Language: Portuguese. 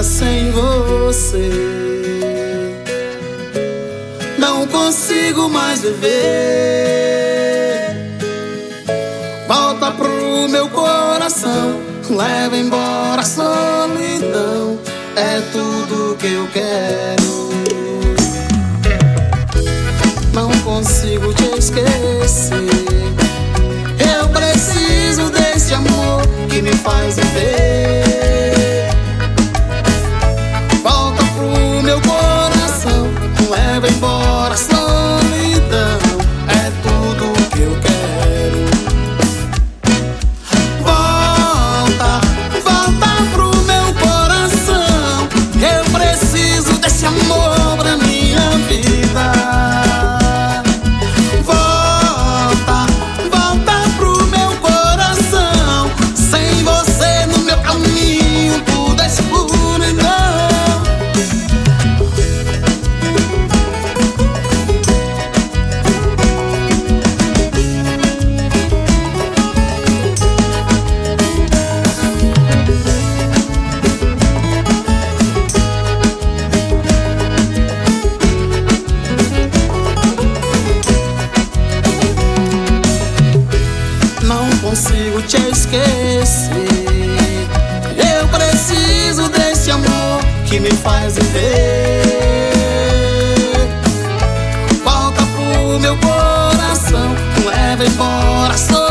vida sem você. Não consigo mais viver. Volta pro meu coração, leva embora a solidão. É tudo que eu quero. Não consigo te esquecer. Eu preciso desse amor que me faz viver. Volta pro meu coração, leva embora a solidão. É tudo que eu quero. Volta, volta pro meu coração. Eu preciso desse amor pra minha vida. Volta, volta pro meu coração. Sem você no meu caminho tudo é escuridão. Não consigo te esquecer. Eu preciso desse amor que me faz viver. Volta pro meu coração, leva embora a solidão.